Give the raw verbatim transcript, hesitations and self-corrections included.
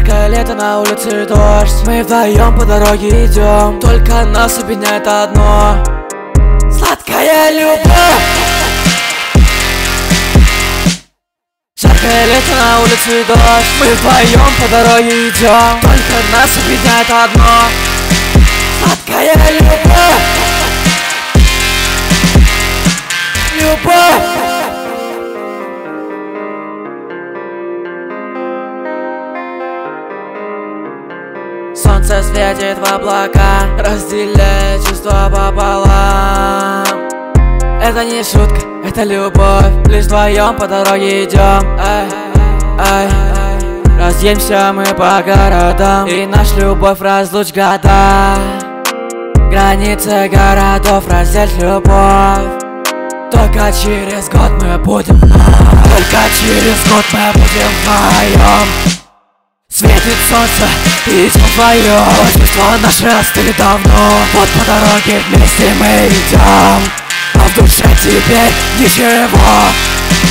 Жаркое лето, на улице дождь. Мы вдвоем по дороге идем, только нас объединяет одно: сладкая любовь. Жаркое лето, на улице дождь. Мы вдвоем по дороге идем, только нас объединяет одно: сладкая любовь. Любовь. Солнце светит в облака, разделяя чувства пополам. Это не шутка, это любовь. Лишь вдвоем по дороге идем. Ай, ай, ай. Разъедемся мы по городам, и наш любовь разлуч года. Границы городов разделить любовь. Только через год мы будем, только через год мы будем вдвоем. Светит солнце, идем вдвоем. Чувства наши остыли давно. Вот по дороге вместе мы идем, а в душе теперь ничего.